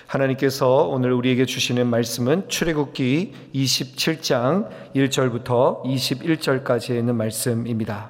하나님께서 오늘 우리에게 주시는 말씀은 출애굽기 27장 1절부터 21절까지에 있는 말씀입니다.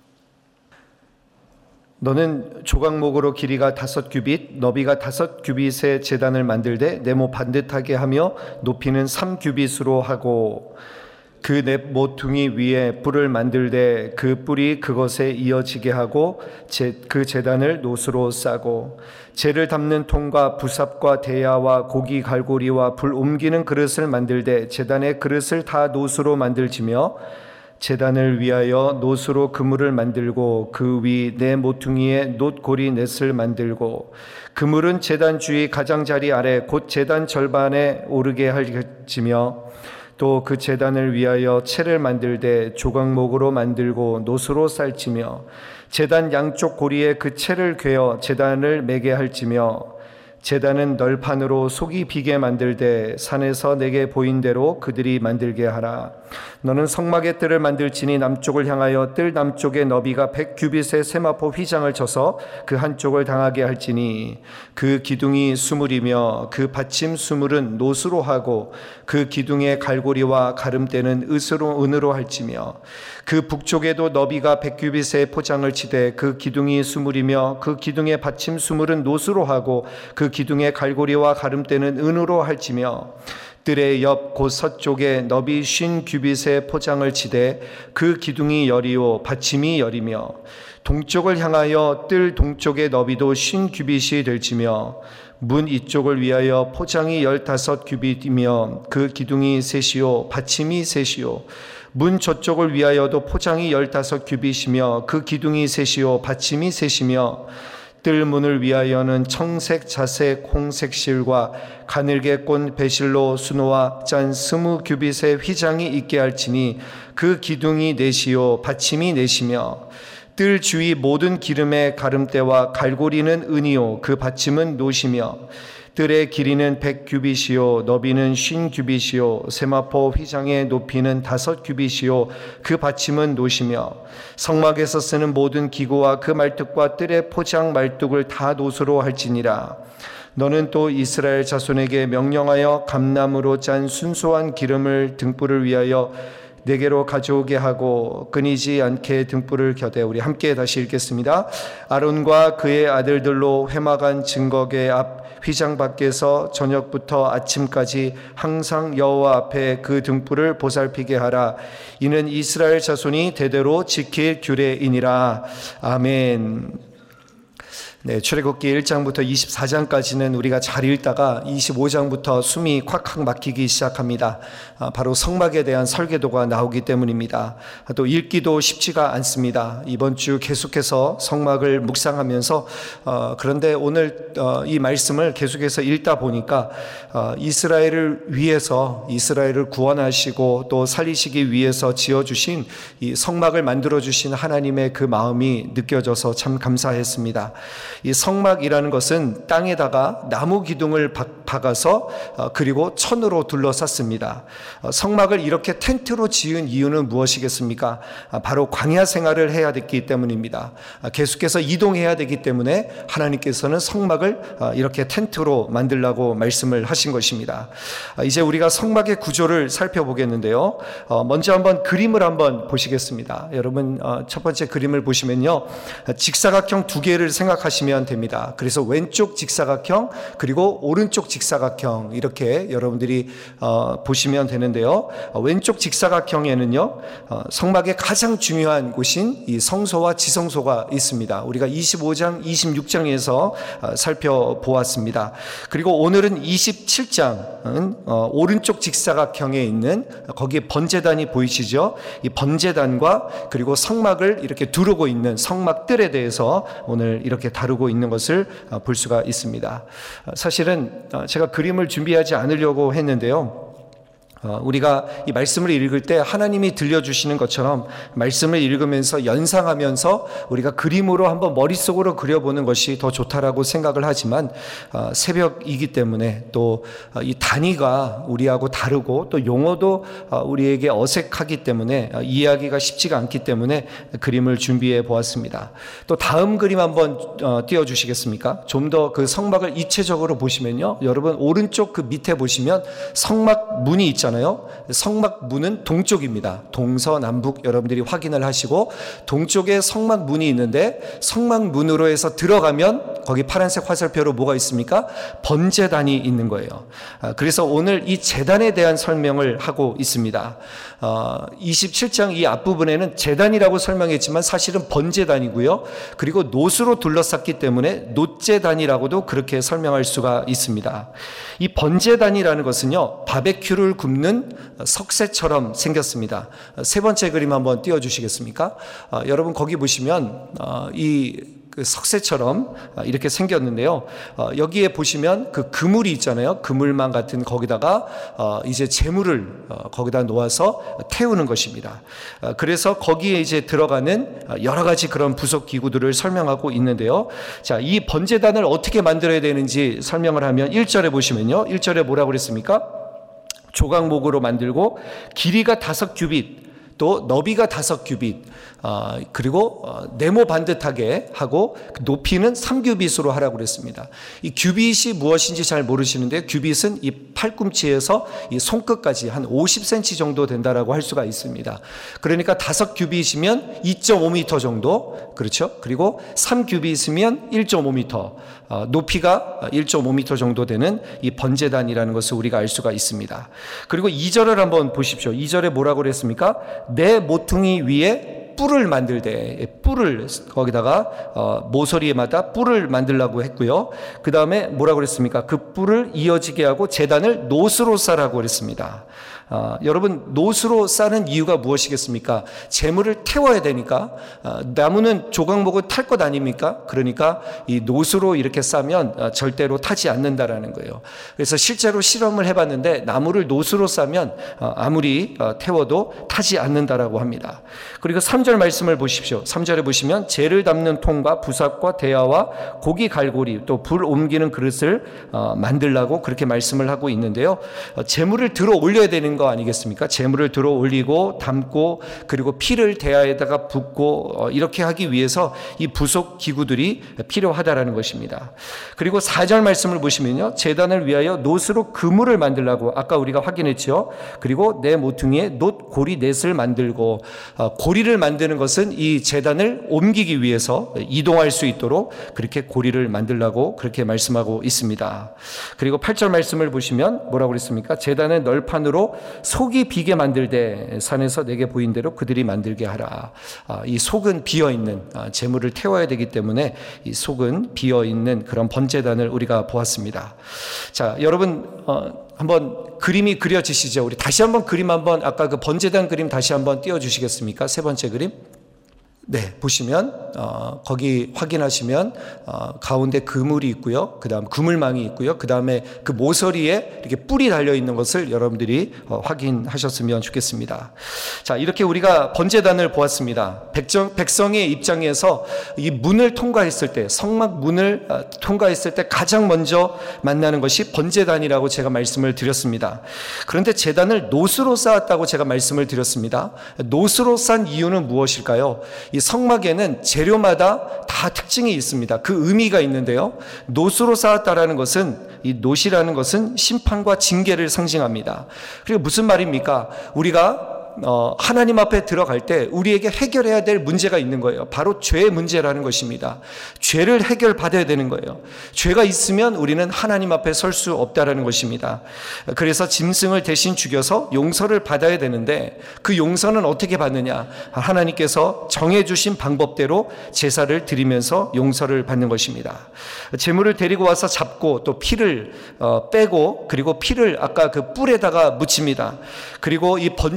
너는 조각목으로 길이가 5규빗, 너비가 5규빗의 제단을 만들되 네모 반듯하게 하며 높이는 3규빗으로 하고 그 네 모퉁이 위에 뿔을 만들되 그 뿔이 그것에 이어지게 하고 그 제단을 노수로 싸고 재를 담는 통과 부삽과 대야와 고기 갈고리와 불 옮기는 그릇을 만들되 제단의 그릇을 다 노수로 만들지며 제단을 위하여 노수로 그물을 만들고 그 위 네 모퉁이에 놋고리 넷을 만들고 그물은 제단 주위 가장자리 아래 곧 제단 절반에 오르게 할지며 또 그 제단을 위하여 채를 만들되 조각목으로 만들고 노수로 쌀지며 제단 양쪽 고리에 그 채를 괴어 제단을 매게 할지며 제단은 널판으로 속이 비게 만들되 산에서 내게 보인 대로 그들이 만들게 하라. 너는 성막의 뜰을 만들지니 남쪽을 향하여 뜰 남쪽의 너비가 100규빗의 세마포 휘장을 쳐서 그 한쪽을 당하게 할지니 그 기둥이 수물이며 그 받침 수물은 노수로 하고 그 기둥의 갈고리와 가름대는 은으로 할지며 그 북쪽에도 너비가 100규빗의 포장을 치되 그 기둥이 수물이며 그 기둥의 받침 수물은 노수로 하고 그 기둥의 갈고리와 가름대는 은으로 할지며 뜰의 옆 곧 서쪽에 너비 50규빗의 포장을 치되 그 기둥이 열이요 받침이 열이며 동쪽을 향하여 뜰 동쪽의 너비도 50규빗이 될지며 문 이쪽을 위하여 포장이 15규빗이며 그 기둥이 셋이요 받침이 셋이요 문 저쪽을 위하여도 포장이 15규빗이며 그 기둥이 셋이요 받침이 셋이며 뜰 문을 위하여는 청색, 자색, 홍색 실과 가늘게 꼰 배실로 수노와 짠 20규빗의 휘장이 있게 할지니 그 기둥이 넷이요 받침이 넷이며 뜰 주위 모든 기름의 가름대와 갈고리는 은이요 그 받침은 노시며 뜰의 길이는 100규빗이요 너비는 50규빗이요 세마포 휘장의 높이는 5규빗이요 그 받침은 노시며 성막에서 쓰는 모든 기구와 그 말뚝과 뜰의 포장 말뚝을 다 노수로 할지니라. 너는 또 이스라엘 자손에게 명령하여 감나무로 짠 순수한 기름을 등불을 위하여 내게로 가져오게 하고 끊이지 않게 등불을 켜되 우리 함께 다시 읽겠습니다. 아론과 그의 아들들로 회막안 증거궤 앞 휘장 밖에서 저녁부터 아침까지 항상 여호와 앞에 그 등불을 보살피게 하라. 이는 이스라엘 자손이 대대로 지킬 규례이니라. 아멘. 네, 출애굽기 1장부터 24장까지는 우리가 잘 읽다가 25장부터 숨이 콱콱 막히기 시작합니다. 바로 성막에 대한 설계도가 나오기 때문입니다. 또 읽기도 쉽지가 않습니다. 이번 주 계속해서 성막을 묵상하면서 그런데 오늘 이 말씀을 계속해서 읽다 보니까 이스라엘을 위해서 이스라엘을 구원하시고 또 살리시기 위해서 지어주신 이 성막을 만들어주신 하나님의 그 마음이 느껴져서 참 감사했습니다. 이 성막이라는 것은 땅에다가 나무 기둥을 박아서 그리고 천으로 둘러쌌습니다. 성막을 이렇게 텐트로 지은 이유는 무엇이겠습니까? 바로 광야 생활을 해야 됐기 때문입니다. 계속해서 이동해야 되기 때문에 하나님께서는 성막을 이렇게 텐트로 만들라고 말씀을 하신 것입니다. 이제 우리가 성막의 구조를 살펴보겠는데요. 먼저 한번 그림을 한번 보시겠습니다. 여러분 첫 번째 그림을 보시면요. 직사각형 두 개를 생각하시면 됩니다. 그래서 왼쪽 직사각형 그리고 오른쪽 직사각형 이렇게 여러분들이 보시면 되는데요. 왼쪽 직사각형에는요 성막의 가장 중요한 곳인 이 성소와 지성소가 있습니다. 우리가 25장 26장에서 살펴보았습니다. 그리고 오늘은 27장은 오른쪽 직사각형에 있는 거기에 번제단이 보이시죠? 이 번제단과 그리고 성막을 이렇게 두르고 있는 성막들에 대해서 오늘 이렇게 다루고 있는 것을 볼 수가 있습니다. 사실은 제가 그림을 준비하지 않으려고 했는데요. 우리가 이 말씀을 읽을 때 하나님이 들려주시는 것처럼 말씀을 읽으면서 연상하면서 우리가 그림으로 한번 머릿속으로 그려보는 것이 더 좋다라고 생각을 하지만 새벽이기 때문에 또 이 단위가 우리하고 다르고 또 용어도 우리에게 어색하기 때문에 이해하기가 쉽지가 않기 때문에 그림을 준비해 보았습니다. 또 다음 그림 한번 띄워주시겠습니까? 좀 더 그 성막을 입체적으로 보시면요, 여러분 오른쪽 그 밑에 보시면 성막 문이 있잖아요. 성막 문은 동쪽입니다. 동서남북 여러분들이 확인을 하시고 동쪽에 성막 문이 있는데 성막 문으로 해서 들어가면 거기 파란색 화살표로 뭐가 있습니까? 번제단이 있는 거예요. 그래서 오늘 이 제단에 대한 설명을 하고 있습니다. 27장 이 앞부분에는 제단이라고 설명했지만 사실은 번제단이고요. 그리고 놋으로 둘러쌌기 때문에 놋제단이라고도 그렇게 설명할 수가 있습니다. 이 번제단이라는 것은요, 바베큐를 굽는 석쇠처럼 생겼습니다. 세 번째 그림 한번 띄워주시겠습니까? 여러분 거기 보시면 그 석쇠처럼 이렇게 생겼는데요. 여기에 보시면 그 그물이 있잖아요. 그물망 같은 거기다가 이제 재물을 거기다 놓아서 태우는 것입니다. 그래서 거기에 이제 들어가는 여러 가지 그런 부속 기구들을 설명하고 있는데요. 자, 이 번제단을 어떻게 만들어야 되는지 설명을 하면 1절에 보시면요. 1절에 뭐라고 그랬습니까? 조각목으로 만들고 길이가 5규빗 또 너비가 5규빗 그리고 네모 반듯하게 하고 높이는 3규빗으로 하라고 그랬습니다. 이 규빗이 무엇인지 잘 모르시는데 규빗은 이 팔꿈치에서 이 손끝까지 한 50cm 정도 된다라고 할 수가 있습니다. 그러니까 5규빗이면 2.5m 정도, 그렇죠? 그리고 3규빗이면 1.5m, 높이가 1.5m 정도 되는 이 번제단이라는 것을 우리가 알 수가 있습니다. 그리고 2절을 한번 보십시오. 2절에 뭐라고 그랬습니까? 내 모퉁이 위에 뿔을 만들되, 뿔을 거기다가 모서리에마다 뿔을 만들라고 했고요. 그 다음에 뭐라고 그랬습니까? 그 뿔을 이어지게 하고 제단을 놋으로 싸라고 그랬습니다. 여러분 놋으로 싸는 이유가 무엇이겠습니까? 재물을 태워야 되니까. 나무는 조각목을 탈 것 아닙니까? 그러니까 이 놋으로 이렇게 싸면 절대로 타지 않는다라는 거예요. 그래서 실제로 실험을 해봤는데 나무를 놋으로 싸면 아무리 태워도 타지 않는다라고 합니다. 그리고 3절 말씀을 보십시오. 3절에 보시면 재를 담는 통과 부삽과 대야와 고기 갈고리 또 불 옮기는 그릇을 만들라고 그렇게 말씀을 하고 있는데요. 재물을 들어 올려야 되는 거 아니겠습니까? 재물을 들어 올리고 담고 그리고 피를 대야에다가 붓고 이렇게 하기 위해서 이 부속 기구들이 필요하다라는 것입니다. 그리고 4절 말씀을 보시면요, 제단을 위하여 놋으로 그물을 만들라고 아까 우리가 확인했죠. 그리고 내 모퉁이에 놋 고리 넷을 만들고, 고리를 만드는 것은 이 제단을 옮기기 위해서 이동할 수 있도록 그렇게 고리를 만들라고 그렇게 말씀하고 있습니다. 그리고 8절 말씀을 보시면 뭐라고 그랬습니까? 제단의 널판으로 속이 비게 만들되 산에서 내게 보인 대로 그들이 만들게 하라. 이 속은 비어있는, 재물을 태워야 되기 때문에 이 속은 비어있는 그런 번제단을 우리가 보았습니다. 자, 여러분 한번 그림이 그려지시죠? 우리 다시 한번 그림 한번 아까 그 번제단 그림 다시 한번 띄워주시겠습니까? 세 번째 그림. 네, 보시면 거기 확인하시면 가운데 그물이 있고요. 그 다음 그물망이 있고요. 그 다음에 그 모서리에 이렇게 뿔이 달려있는 것을 여러분들이 확인하셨으면 좋겠습니다. 자, 이렇게 우리가 번제단을 보았습니다. 백성의 입장에서 이 문을 통과했을 때, 성막 문을 통과했을 때 가장 먼저 만나는 것이 번제단이라고 제가 말씀을 드렸습니다. 그런데 제단을 놋으로 쌓았다고 제가 말씀을 드렸습니다. 놋으로 쌓은 이유는 무엇일까요? 이 성막에는 재료마다 다 특징이 있습니다. 그 의미가 있는데요. 놋으로 쌓았다라는 것은, 이 놋이라는 것은 심판과 징계를 상징합니다. 그리고 무슨 말입니까? 우리가 하나님 앞에 들어갈 때 우리에게 해결해야 될 문제가 있는 거예요. 바로 죄의 문제라는 것입니다. 죄를 해결받아야 되는 거예요. 죄가 있으면 우리는 하나님 앞에 설 수 없다라는 것입니다. 그래서 짐승을 대신 죽여서 용서를 받아야 되는데 그 용서는 어떻게 받느냐? 하나님께서 정해주신 방법대로 제사를 드리면서 용서를 받는 것입니다. 제물을 데리고 와서 잡고 또 피를 빼고 그리고 피를 아까 그 뿔에다가 묻힙니다. 그리고 이 번제단에서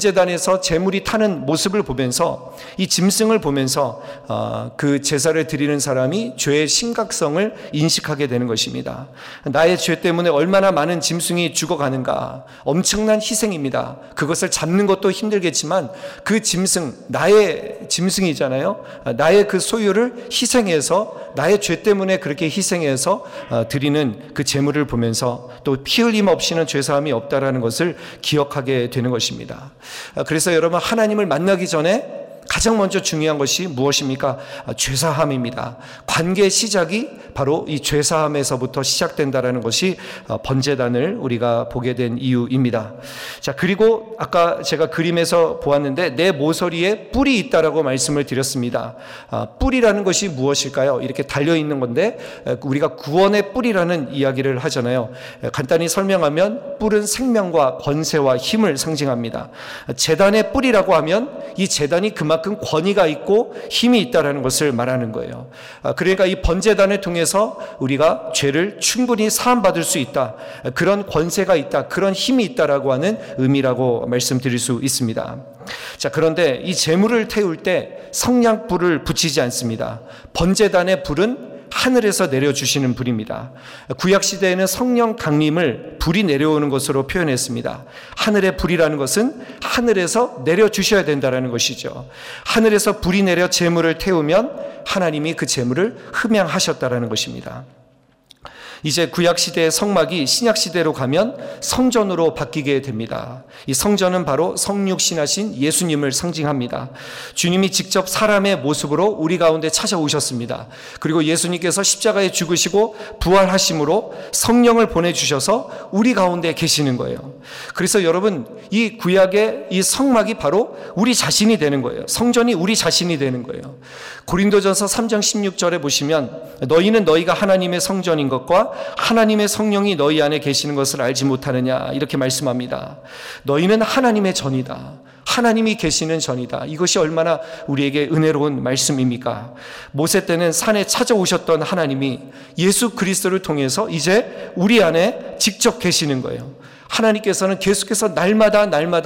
위에서 제물이 타는 모습을 보면서, 이 짐승을 보면서 그 제사를 드리는 사람이 죄의 심각성을 인식하게 되는 것입니다. 나의 죄 때문에 얼마나 많은 짐승이 죽어가는가, 엄청난 희생입니다. 그것을 잡는 것도 힘들겠지만 그 짐승, 나의 짐승이잖아요. 나의 그 소유를 희생해서, 나의 죄 때문에 그렇게 희생해서 드리는 그 제물을 보면서 또 피 흘림 없이는 죄사함이 없다라는 것을 기억하게 되는 것입니다. 그래서 여러분, 하나님을 만나기 전에 가장 먼저 중요한 것이 무엇입니까? 죄사함입니다. 관계의 시작이 바로 이 죄사함에서부터 시작된다라는 것이 번제단을 우리가 보게 된 이유입니다. 자, 그리고 아까 제가 그림에서 보았는데 내 모서리에 뿔이 있다라고 말씀을 드렸습니다. 뿔이라는 것이 무엇일까요? 이렇게 달려있는 건데 우리가 구원의 뿔이라는 이야기를 하잖아요. 간단히 설명하면 뿔은 생명과 권세와 힘을 상징합니다. 제단의 뿔이라고 하면 이 제단이 그만큼 권위가 있고 힘이 있다라는 것을 말하는 거예요. 그러니까 이 번제단을 통해서 우리가 죄를 충분히 사함받을 수 있다, 그런 권세가 있다, 그런 힘이 있다라고 하는 의미라고 말씀드릴 수 있습니다. 자, 그런데 이 제물을 태울 때 성냥불을 붙이지 않습니다. 번제단의 불은 하늘에서 내려주시는 불입니다. 구약시대에는 성령 강림을 불이 내려오는 것으로 표현했습니다. 하늘의 불이라는 것은 하늘에서 내려주셔야 된다는 것이죠. 하늘에서 불이 내려 제물을 태우면 하나님이 그 제물을 흠양하셨다는 것입니다. 이제 구약시대의 성막이 신약시대로 가면 성전으로 바뀌게 됩니다. 이 성전은 바로 성육신하신 예수님을 상징합니다. 주님이 직접 사람의 모습으로 우리 가운데 찾아오셨습니다. 그리고 예수님께서 십자가에 죽으시고 부활하심으로 성령을 보내주셔서 우리 가운데 계시는 거예요. 그래서 여러분, 이 구약의 이 성막이 바로 우리 자신이 되는 거예요. 성전이 우리 자신이 되는 거예요. 고린도전서 3장 16절에 보시면 너희는 너희가 하나님의 성전인 것과 하나님의 성령이 너희 안에 계시는 것을 알지 못하느냐, 이렇게 말씀합니다. 너희는 하나님의 전이다. 하나님이 계시는 전이다. 이것이 얼마나 우리에게 은혜로운 말씀입니까? 모세 때는 산에 찾아오셨던 하나님이 예수 그리스도를 통해서 이제 우리 안에 직접 계시는 거예요. 하나님께서는 계속해서 날마다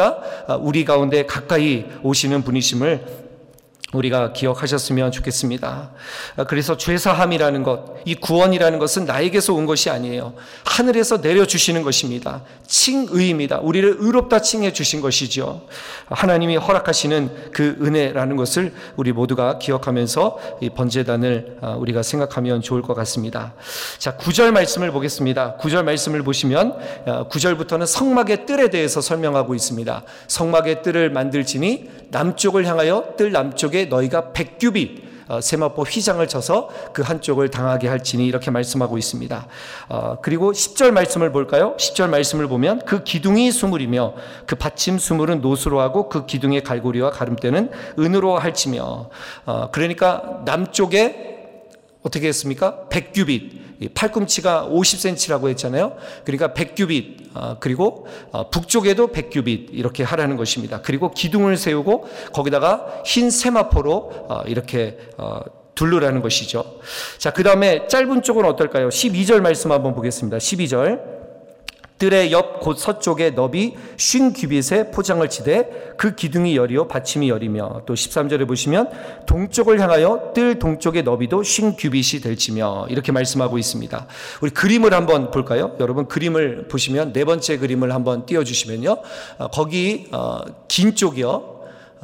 우리 가운데 가까이 오시는 분이심을 우리가 기억하셨으면 좋겠습니다. 그래서 죄사함이라는 것, 이 구원이라는 것은 나에게서 온 것이 아니에요. 하늘에서 내려주시는 것입니다. 칭의입니다. 우리를 의롭다 칭해 주신 것이죠. 하나님이 허락하시는 그 은혜라는 것을 우리 모두가 기억하면서 이 번제단을 우리가 생각하면 좋을 것 같습니다. 자, 9절 말씀을 보겠습니다. 9절 말씀을 보시면 9절부터는 성막의 뜰에 대해서 설명하고 있습니다. 성막의 뜰을 만들지니 남쪽을 향하여 뜰 남쪽에 너희가 100규빗 세마포 휘장을 쳐서 그 한쪽을 당하게 할지니, 이렇게 말씀하고 있습니다. 그리고 10절 말씀을 볼까요? 10절 말씀을 보면 그 기둥이 수물이며 그 받침 수물은 노수로 하고 그 기둥의 갈고리와 가름대는 은으로 할지며, 그러니까 남쪽에 어떻게 했습니까? 100규빗, 팔꿈치가 50cm라고 했잖아요. 그러니까 100규빗, 그리고 북쪽에도 100규빗 이렇게 하라는 것입니다. 그리고 기둥을 세우고 거기다가 흰 세마포로 이렇게 둘르라는 것이죠. 자, 그 다음에 짧은 쪽은 어떨까요? 12절 말씀 한번 보겠습니다. 12절. 뜰의 옆 곧 서쪽에 너비 50규빗의 포장을 치되 그 기둥이 열이요 받침이 열이며, 또 13절에 보시면 동쪽을 향하여 뜰 동쪽의 너비도 50규빗이 될지며, 이렇게 말씀하고 있습니다. 우리 그림을 한번 볼까요? 여러분, 그림을 보시면 네 번째 그림을 한번 띄워주시면요, 거기 긴 쪽이요,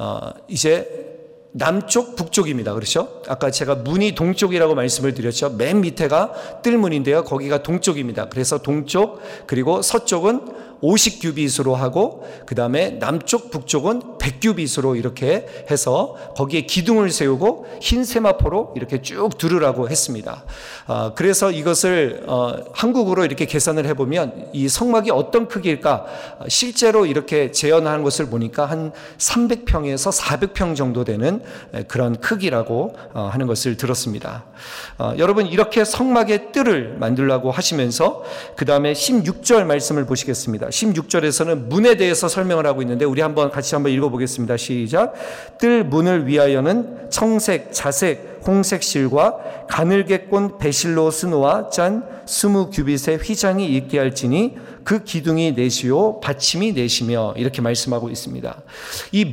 이제 남쪽, 북쪽입니다. 그렇죠? 아까 제가 문이 동쪽이라고 말씀을 드렸죠. 맨 밑에가 뜰문인데요. 거기가 동쪽입니다. 그래서 동쪽, 그리고 서쪽은 50규빗으로 하고, 그 다음에 남쪽, 북쪽은 100규빗으로 이렇게 해서 거기에 기둥을 세우고 흰 세마포로 이렇게 쭉 두르라고 했습니다. 그래서 이것을 한국으로 이렇게 계산을 해보면 이 성막이 어떤 크기일까? 실제로 이렇게 재현하는 것을 보니까 한 300평에서 400평 정도 되는 그런 크기라고 하는 것을 들었습니다. 여러분, 이렇게 성막의 뜰을 만들라고 하시면서 그 다음에 16절 말씀을 보시겠습니다. 16절에서는 문에 대해서 설명을 하고 있는데 우리 같이 한번 읽어보겠습니다. 시작. 뜰 문을 위하여는 청색, 자색, 홍색 실과 가늘게 꼰 배실로 스노와 짠 20규빗의 휘장이 있게 할지니 그 기둥이 넷이요 받침이 넷이며 이렇게 말씀하고 있습니다. 이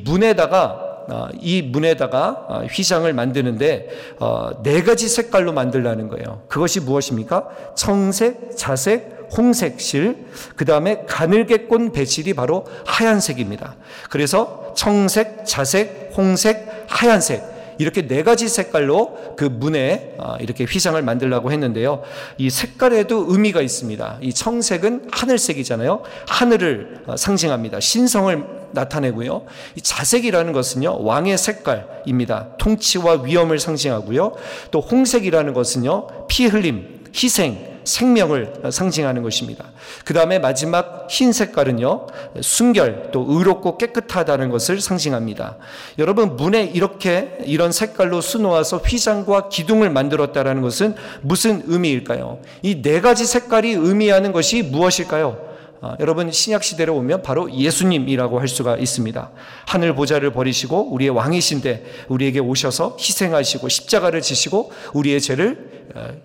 문에다가 휘장을 만드는데 4가지 색깔로 만들라는 거예요. 그것이 무엇입니까? 청색, 자색, 홍색 실, 그 다음에 가늘게 꼰 배실이 바로 하얀색입니다. 그래서 청색, 자색, 홍색, 하얀색 이렇게 4가지 색깔로 그 문에 이렇게 휘장을 만들려고 했는데요. 이 색깔에도 의미가 있습니다. 이 청색은 하늘색이잖아요. 하늘을 상징합니다. 신성을 나타내고요. 이 자색이라는 것은요, 왕의 색깔입니다. 통치와 위엄을 상징하고요. 또 홍색이라는 것은요, 피 흘림, 희생, 생명을 상징하는 것입니다. 그 다음에 마지막 흰 색깔은요, 순결, 또 의롭고 깨끗하다는 것을 상징합니다. 여러분, 문에 이런 색깔로 수놓아서 휘장과 기둥을 만들었다는 것은 무슨 의미일까요? 이 4가지 색깔이 의미하는 것이 무엇일까요? 여러분, 신약시대로 오면 바로 예수님이라고 할 수가 있습니다. 하늘 보좌를 버리시고 우리의 왕이신데 우리에게 오셔서 희생하시고 십자가를 지시고 우리의 죄를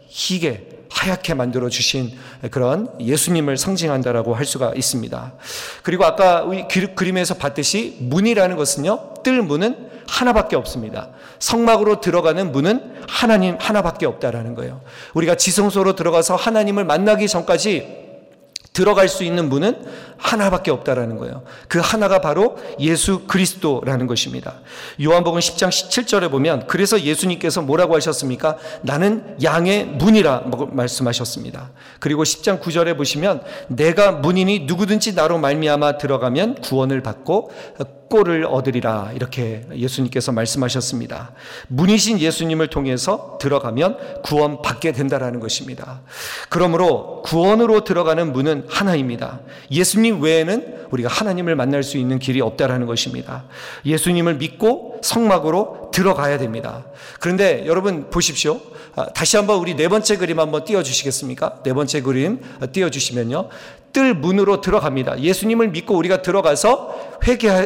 희게 하얗게 만들어 주신 그런 예수님을 상징한다라고 할 수가 있습니다. 그리고 아까 그림에서 봤듯이 문이라는 것은요, 뜰 문은 하나밖에 없습니다. 성막으로 들어가는 문은 하나님 하나밖에 없다라는 거예요. 우리가 지성소로 들어가서 하나님을 만나기 전까지 들어갈 수 있는 문은 하나밖에 없다라는 거예요. 그 하나가 바로 예수 그리스도라는 것입니다. 요한복음 10장 17절에 보면 그래서 예수님께서 뭐라고 하셨습니까? 나는 양의 문이라 말씀하셨습니다. 그리고 10장 9절에 보시면 내가 문이니 누구든지 나로 말미암아 들어가면 구원을 받고 꼴을 얻으리라 이렇게 예수님께서 말씀하셨습니다. 문이신 예수님을 통해서 들어가면 구원 받게 된다라는 것입니다. 그러므로 구원으로 들어가는 문은 하나입니다. 예수님 외에는 우리가 하나님을 만날 수 있는 길이 없다라는 것입니다. 예수님을 믿고 성막으로 들어가야 됩니다. 그런데 여러분 보십시오. 다시 한번 우리 4번째 그림 한번 띄워주시겠습니까? 4번째 그림 띄워주시면요, 뜰 문으로 들어갑니다. 예수님을 믿고 우리가 들어가서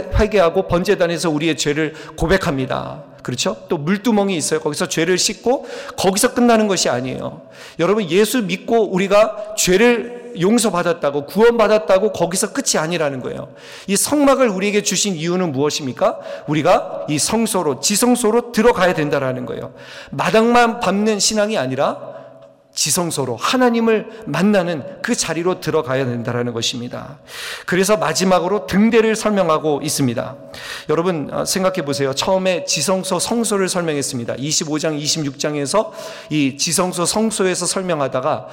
회개하고 번제단에서 우리의 죄를 고백합니다. 그렇죠? 또 물두멍이 있어요. 거기서 죄를 씻고 거기서 끝나는 것이 아니에요. 여러분, 예수 믿고 우리가 죄를 용서받았다고 구원받았다고 거기서 끝이 아니라는 거예요. 이 성막을 우리에게 주신 이유는 무엇입니까? 우리가 이 성소로, 지성소로 들어가야 된다라는 거예요. 마당만 밟는 신앙이 아니라 지성소로 하나님을 만나는 그 자리로 들어가야 된다는 것입니다. 그래서 마지막으로 등대를 설명하고 있습니다. 여러분 생각해 보세요. 처음에 지성소 성소를 설명했습니다. 25장 26장에서 이 지성소 성소에서 설명하다가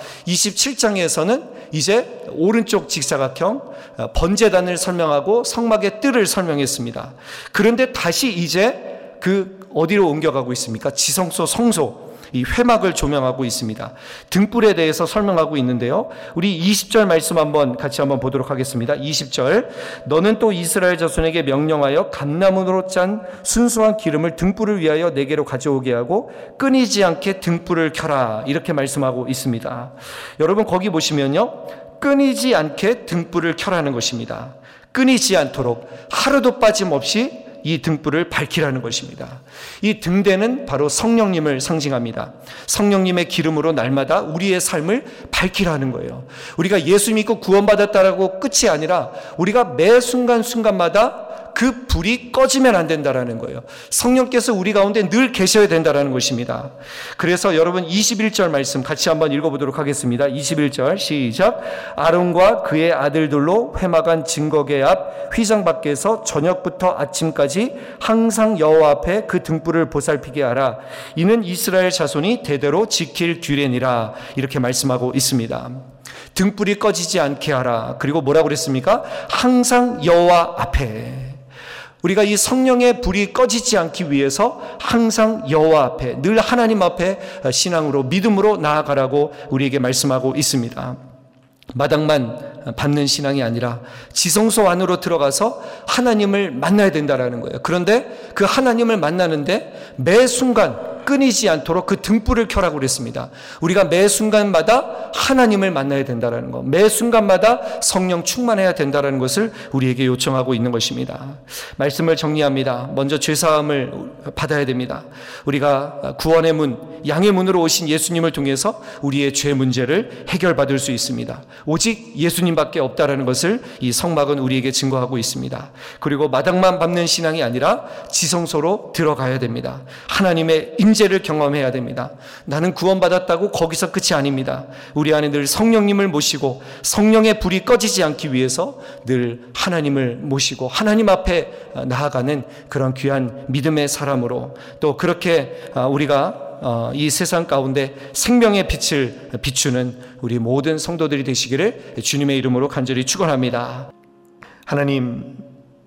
27장에서는 이제 오른쪽 직사각형 번제단을 설명하고 성막의 뜰을 설명했습니다. 그런데 다시 이제 어디로 옮겨가고 있습니까? 지성소 성소, 이 회막을 조명하고 있습니다. 등불에 대해서 설명하고 있는데요. 우리 20절 말씀 같이 한번 보도록 하겠습니다. 20절, 너는 또 이스라엘 자손에게 명령하여 감나무로 짠 순수한 기름을 등불을 위하여 내게로 가져오게 하고 끊이지 않게 등불을 켜라 이렇게 말씀하고 있습니다. 여러분 거기 보시면요, 끊이지 않게 등불을 켜라는 것입니다. 끊이지 않도록 하루도 빠짐없이 이 등불을 밝히라는 것입니다. 이 등대는 바로 성령님을 상징합니다. 성령님의 기름으로 날마다 우리의 삶을 밝히라는 거예요. 우리가 예수 믿고 구원받았다라고 끝이 아니라 우리가 매 순간순간마다 그 불이 꺼지면 안 된다라는 거예요. 성령께서 우리 가운데 늘 계셔야 된다라는 것입니다. 그래서 여러분 21절 말씀 같이 한번 읽어보도록 하겠습니다. 21절 시작. 아론과 그의 아들들로 회막안 증거궤 앞 휘장 밖에서 저녁부터 아침까지 항상 여호와 앞에 그 등불을 보살피게 하라. 이는 이스라엘 자손이 대대로 지킬 규례니라 이렇게 말씀하고 있습니다. 등불이 꺼지지 않게 하라. 그리고 뭐라고 그랬습니까? 항상 여호와 앞에. 우리가 이 성령의 불이 꺼지지 않기 위해서 항상 여호와 앞에, 늘 하나님 앞에 신앙으로 믿음으로 나아가라고 우리에게 말씀하고 있습니다. 마당만 밟는 신앙이 아니라 지성소 안으로 들어가서 하나님을 만나야 된다라는 거예요. 그런데 그 하나님을 만나는데 매 순간 끊이지 않도록 그 등불을 켜라고 그랬습니다. 우리가 매 순간마다 하나님을 만나야 된다는 것, 매 순간마다 성령 충만해야 된다는 것을 우리에게 요청하고 있는 것입니다. 말씀을 정리합니다. 먼저 죄사함을 받아야 됩니다. 우리가 구원의 문, 양의 문으로 오신 예수님을 통해서 우리의 죄 문제를 해결받을 수 있습니다. 오직 예수님밖에 없다라는 것을 이 성막은 우리에게 증거하고 있습니다. 그리고 마당만 밟는 신앙이 아니라 지성소로 들어가야 됩니다. 하나님의 임재를 경험해야 됩니다. 나는 구원받았다고 거기서 끝이 아닙니다. 우리 안에 늘 성령님을 모시고 성령의 불이 꺼지지 않기 위해서 늘 하나님을 모시고 하나님 앞에 나아가는 그런 귀한 믿음의 사람으로, 또 그렇게 우리가 이 세상 가운데 생명의 빛을 비추는 우리 모든 성도들이 되시기를 주님의 이름으로 간절히 축원합니다. 하나님,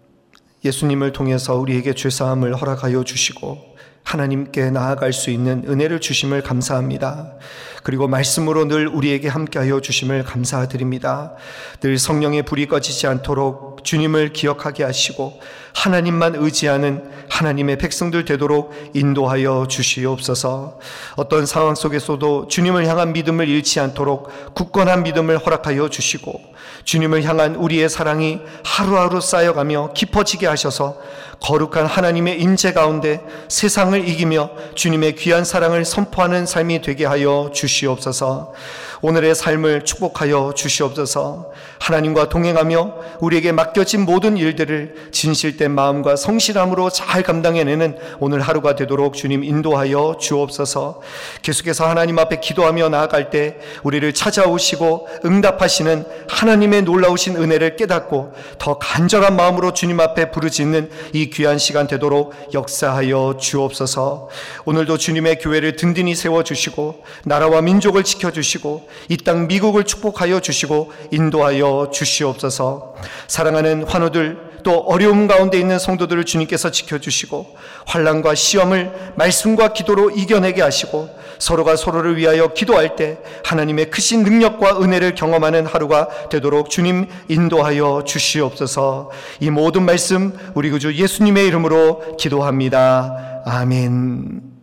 예수님을 통해서 우리에게 죄사함을 허락하여 주시고 하나님께 나아갈 수 있는 은혜를 주심을 감사합니다. 그리고 말씀으로 늘 우리에게 함께하여 주심을 감사드립니다. 늘 성령의 불이 꺼지지 않도록 주님을 기억하게 하시고 하나님만 의지하는 하나님의 백성들 되도록 인도하여 주시옵소서. 어떤 상황 속에서도 주님을 향한 믿음을 잃지 않도록 굳건한 믿음을 허락하여 주시고 주님을 향한 우리의 사랑이 하루하루 쌓여가며 깊어지게 하셔서 거룩한 하나님의 임재 가운데 세상을 이기며 주님의 귀한 사랑을 선포하는 삶이 되게 하여 주시옵소서. 오늘의 삶을 축복하여 주시옵소서. 하나님과 동행하며 우리에게 맡겨진 모든 일들을 진실된 마음과 성실함으로 잘 감당해내는 오늘 하루가 되도록 주님 인도하여 주옵소서. 계속해서 하나님 앞에 기도하며 나아갈 때 우리를 찾아오시고 응답하시는 하나님의 놀라우신 은혜를 깨닫고 더 간절한 마음으로 주님 앞에 부르짖는 이 귀한 시간 되도록 역사하여 주옵소서. 오늘도 주님의 교회를 든든히 세워주시고 나라와 민족을 지켜주시고 이 땅 미국을 축복하여 주시고 인도하여 주시옵소서. 사랑하는 환우들, 또 어려움 가운데 있는 성도들을 주님께서 지켜주시고 환난과 시험을 말씀과 기도로 이겨내게 하시고 서로가 서로를 위하여 기도할 때 하나님의 크신 능력과 은혜를 경험하는 하루가 되도록 주님 인도하여 주시옵소서. 이 모든 말씀 우리 구주 예수님의 이름으로 기도합니다. 아멘.